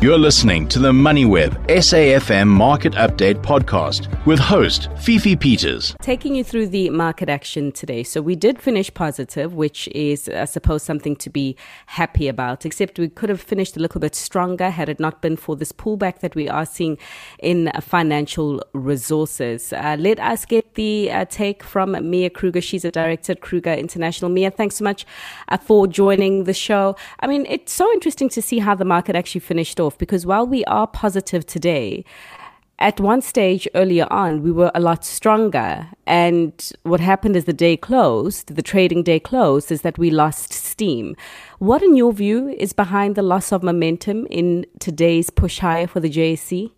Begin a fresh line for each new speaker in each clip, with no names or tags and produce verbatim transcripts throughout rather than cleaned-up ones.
You're listening to the MoneyWeb S A F M Market Update podcast with host Fifi Peters.
Taking you through the market action today. So we did finish positive, which is, I suppose, something to be happy about, except we could have finished a little bit stronger had it not been for this pullback that we are seeing in financial resources. Uh, let us get the uh, take from Mia Kruger. She's a director at Kruger International. Mia, thanks so much uh, for joining the show. I mean, it's so interesting to see how the market actually finished off, because while we are positive today, at one stage earlier on, we were a lot stronger. And what happened as the day closed, the trading day closed, is that we lost steam. What, in your view, is behind the loss of momentum in today's push higher for the J S C?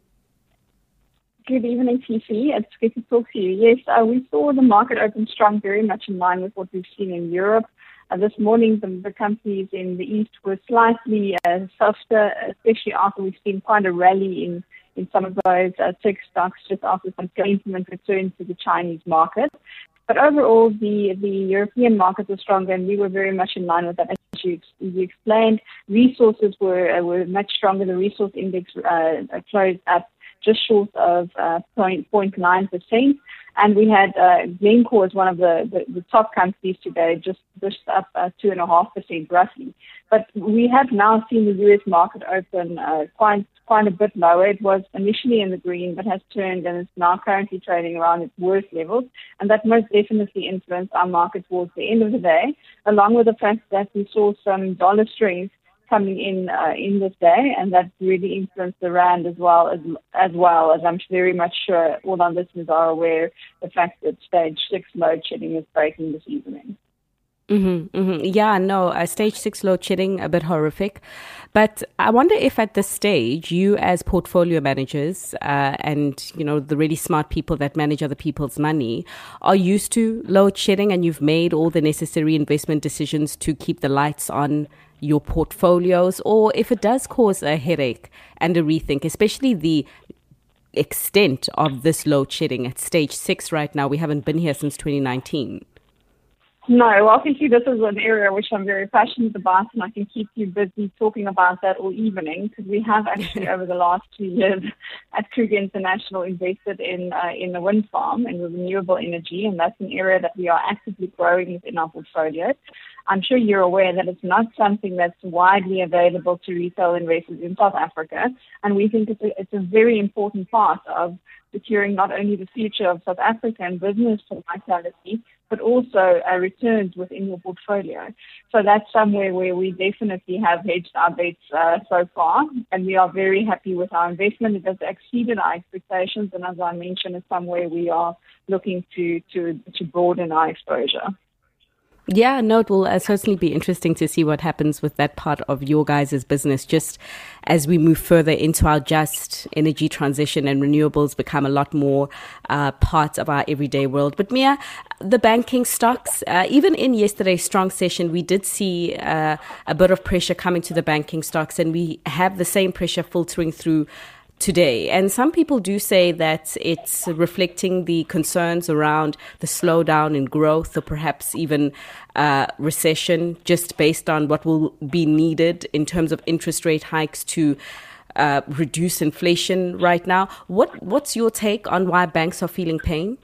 Good evening, Fifi. It's good to talk to you. Yes, uh, we saw the market open strong, very much in line with what we've seen in Europe. Uh, this morning, the, the companies in the East were slightly uh, softer, especially after we've seen quite a rally in, in some of those uh, tech stocks just after some sentiment returned to the Chinese market. But overall, the, the European markets were stronger, and we were very much in line with that. As you, you explained, resources were, uh, were much stronger. The resource index uh, closed up just short of uh, zero point nine percent. And we had uh, Glencore as one of the, the, the top companies today, just just up uh, two point five percent roughly. But we have now seen the U S market open uh, quite quite a bit lower. It was initially in the green, but has turned and is now currently trading around its worst levels. And that most definitely influenced our market towards the end of the day, along with the fact that we saw some dollar strength coming in uh, in this day, and that really influenced the rand as well as as well as I'm very much sure all our listeners are aware the fact that stage six load shedding is breaking this evening.
Mm-hmm, mm-hmm. Yeah, no, uh, stage six load shedding, a bit horrific. But I wonder if at this stage, you as portfolio managers uh, and, you know, the really smart people that manage other people's money are used to load shedding, and you've made all the necessary investment decisions to keep the lights on your portfolios, or if it does cause a headache and a rethink, especially the extent of this load shedding at stage six right now. We haven't been here since twenty nineteen.
No, well, obviously this is an area which I'm very passionate about, and I can keep you busy talking about that all evening, because we have actually over the last two years at Kruger International invested in uh, in a wind farm and renewable energy, and that's an area that we are actively growing within our portfolio. I'm sure you're aware that it's not something that's widely available to retail investors in South Africa, and we think it's a, it's a very important part of securing not only the future of South African business for vitality, but also uh, returns within your portfolio. So that's somewhere where we definitely have hedged our bets uh, so far, and we are very happy with our investment. It has exceeded our expectations, and as I mentioned, it's somewhere we are looking to to, to broaden our exposure.
Yeah, no, it will uh, certainly be interesting to see what happens with that part of your guys' business, just as we move further into our just energy transition and renewables become a lot more uh, part of our everyday world. But Mia, the banking stocks, uh, even in yesterday's strong session, we did see uh, a bit of pressure coming to the banking stocks, and we have the same pressure filtering through today. And some people do say that it's reflecting the concerns around the slowdown in growth, or perhaps even uh, recession, just based on what will be needed in terms of interest rate hikes to uh, reduce inflation right now. What What's your take on why banks are feeling pain?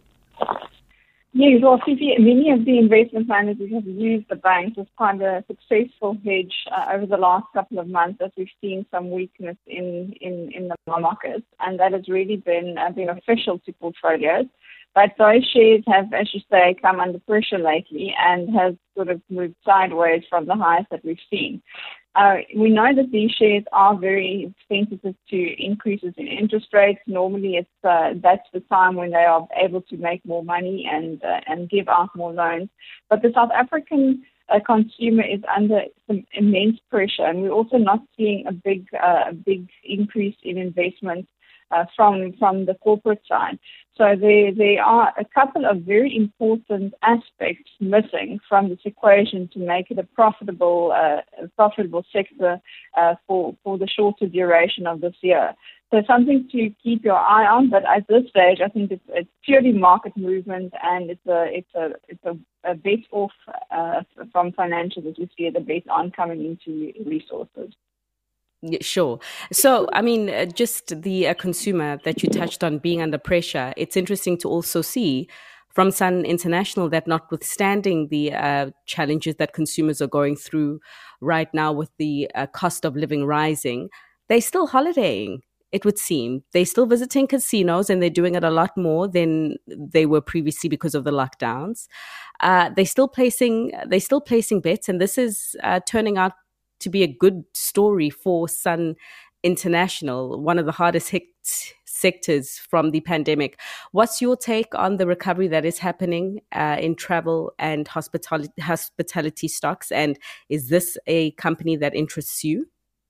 Yes, well, Fifi, many of the investment managers have used the banks as kind of a successful hedge uh, over the last couple of months, as we've seen some weakness in, in, in the markets, and that has really been uh, beneficial to portfolios. But those shares have, as you say, come under pressure lately and has sort of moved sideways from the highs that we've seen. Uh, we know that these shares are very sensitive to increases in interest rates. Normally, it's uh, that's the time when they are able to make more money and uh, and give out more loans. But the South African uh, consumer is under some immense pressure, and we're also not seeing a big uh, a big increase in investment uh, from from the corporate side. So there, there are a couple of very important aspects missing from this equation to make it a profitable, uh, a profitable sector uh, for for the shorter duration of this year. So something to keep your eye on. But at this stage, I think it's, it's purely market movement, and it's a it's a it's a, a bet off uh, from financials as we see it, a bet on coming into resources.
Yeah, sure. So, I mean, uh, just the uh, consumer that you touched on being under pressure, it's interesting to also see from Sun International that notwithstanding the uh, challenges that consumers are going through right now with the uh, cost of living rising, they're still holidaying, it would seem. They're still visiting casinos and they're doing it a lot more than they were previously because of the lockdowns. Uh, they're still placing, they're still placing bets, and this is uh, turning out to be a good story for Sun International, one of the hardest hit sectors from the pandemic. What's your take on the recovery that is happening uh, in travel and hospitality, hospitality stocks? And is this a company that interests you?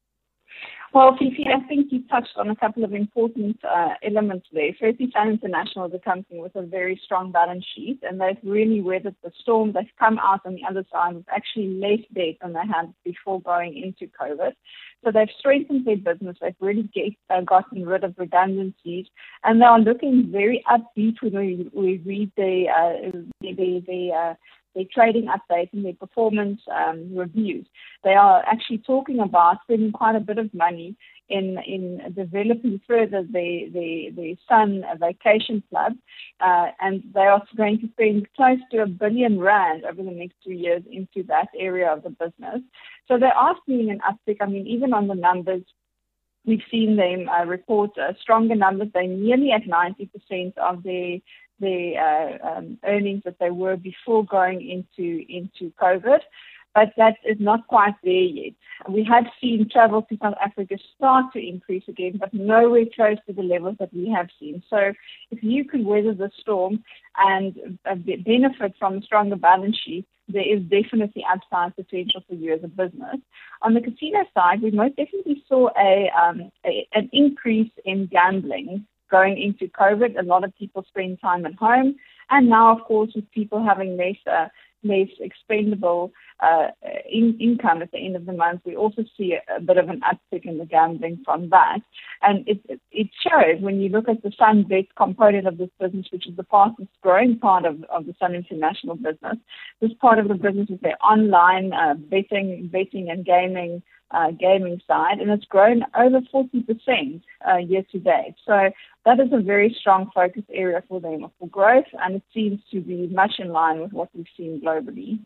Well, Fifi, I think you touched on a couple of important uh, elements there. Firstly, Sun International is a company with a very strong balance sheet, and they've really weathered the storm. They've come out on the other side with actually less debt than they had before going into COVID. So they've strengthened their business. They've really get, uh, gotten rid of redundancies, and they are looking very upbeat when we, we read the uh, the, the, the uh, their trading updates and their performance um, reviews. They are actually talking about spending quite a bit of money in in developing further the the, the Sun Vacation Club, uh, and they are going to spend close to a billion rand over the next two years into that area of the business. So they are seeing an uptick. I mean, even on the numbers, we've seen them uh, report uh, stronger numbers. They're nearly at ninety percent of their the uh, um, earnings that they were before going into into COVID, but that is not quite there yet. We have seen travel to South Africa start to increase again, but nowhere close to the levels that we have seen. So if you could weather the storm and uh, benefit from a stronger balance sheet, there is definitely upside potential for you as a business. On the casino side, we most definitely saw a, um, a an increase in gambling going into COVID. A lot of people spend time at home. And now, of course, with people having less uh, less expendable uh, in, income at the end of the month, we also see a, a bit of an uptick in the gambling from that. And it, it, it shows when you look at the SunBet component of this business, which is the fastest growing part of, of the Sun International business. This part of the business is their online uh, betting, betting and gaming Uh, gaming side, and it's grown over forty percent uh, year to date. So that is a very strong focus area for them for growth, and it seems to be much in line with what we've seen globally.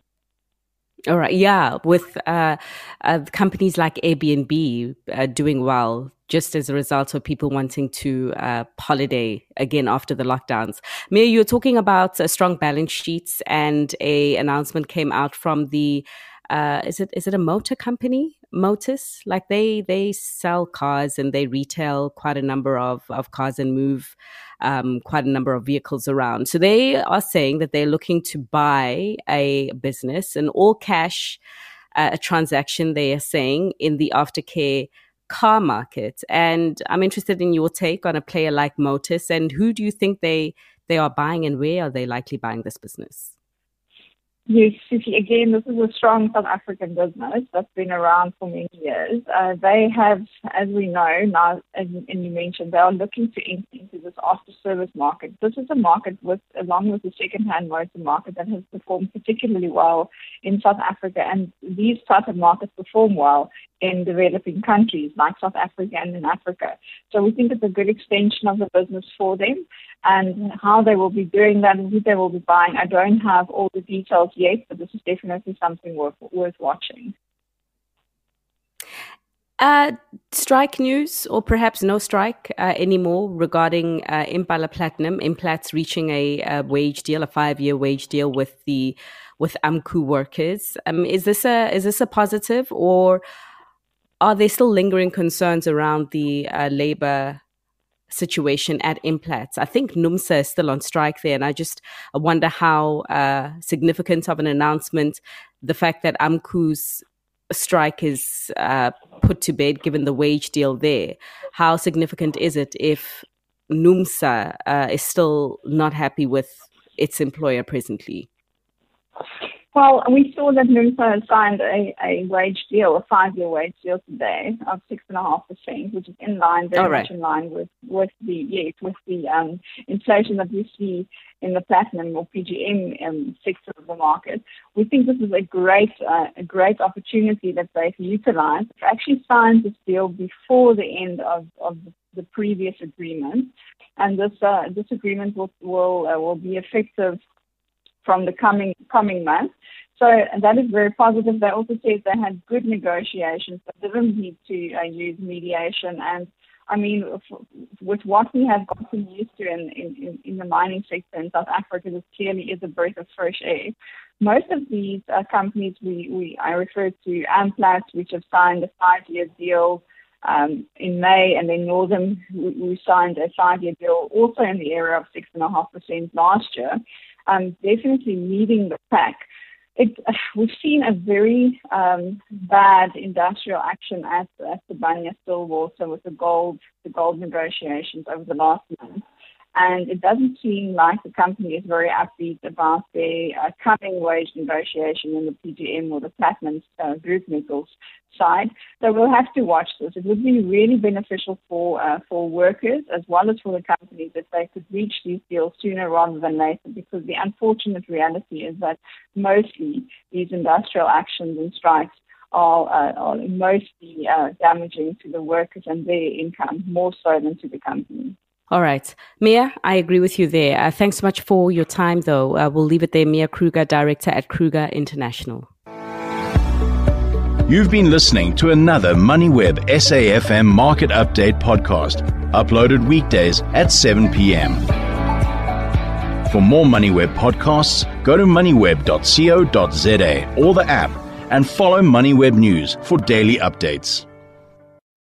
All right. Yeah. With uh, uh, companies like Airbnb uh, doing well, just as a result of people wanting to uh, holiday again after the lockdowns. Mia, you were talking about uh, strong balance sheets, and a announcement came out from the Uh, is it is it a motor company, Motus? Like they they sell cars and they retail quite a number of, of cars and move um, quite a number of vehicles around. So they are saying that they're looking to buy a business, an all cash uh, a transaction, they are saying, in the aftercare car market. And I'm interested in your take on a player like Motus, and who do you think they they are buying, and where are they likely buying this business?
Yes, Susie, again, this is a strong South African business that's been around for many years. Uh, they have, as we know now, and, and you mentioned, they are looking to enter into this after-service market. This is a market, with, along with the second-hand motor market, that has performed particularly well in South Africa, and these type of markets perform well in developing countries like South Africa and in Africa. So we think it's a good extension of the business for them, and how they will be doing that and who they will be buying. I don't have all the details yet, but this is definitely something worth, worth watching.
Uh, strike news, or perhaps no strike uh, anymore, regarding uh, Impala Platinum, Implats reaching a, a wage deal, a five-year wage deal with the with AMCU workers. Um, is this a is this a positive, or are there still lingering concerns around the uh, labor situation at Implats? I think NUMSA is still on strike there, and I just I wonder how uh, significant of an announcement the fact that AMCU's strike is uh, put to bed, given the wage deal there. How significant is it if NUMSA uh, is still not happy with its employer presently?
Well, we saw that NUMSA signed a, a wage deal, a five-year wage deal today of six and a half percent, which is in line, very
right.
much in line with, with the yes, with the um, inflation that we see in the platinum or P G M um, sector of the market. We think this is a great, uh, a great opportunity that they've utilised. They've actually signed this deal before the end of, of the previous agreement, and this uh, this agreement will will uh, will be effective from the coming coming month. So that is very positive. They also said they had good negotiations, but didn't need to uh, use mediation. And I mean, f- with what we have gotten used to in, in, in the mining sector in South Africa, this clearly is a breath of fresh air. Most of these uh, companies, we, we I referred to Amplats, which have signed a five-year deal um, in May, and then Northam, we, we signed a five-year deal also in the area of six point five percent last year. Um, definitely leading the pack. It, uh, we've seen a very um, bad industrial action at, at the Sibanye-Stillwater with the gold, the gold negotiations over the last month. And it doesn't seem like the company is very upbeat about their uh, coming wage negotiation in the P G M or the platinum uh, group metals side. So we'll have to watch this. It would be really beneficial for uh, for workers as well as for the companies if they could reach these deals sooner rather than later, because the unfortunate reality is that mostly these industrial actions and strikes are, uh, are mostly uh, damaging to the workers and their income, more so than to the company.
All right. Mia, I agree with you there. Uh, thanks so much for your time, though. Uh, we'll leave it there. Mia Kruger, Director at Kruger International.
You've been listening to another MoneyWeb S A F M Market Update podcast, uploaded weekdays at seven p.m. For more MoneyWeb podcasts, go to moneyweb dot co dot za or the app and follow MoneyWeb News for daily updates.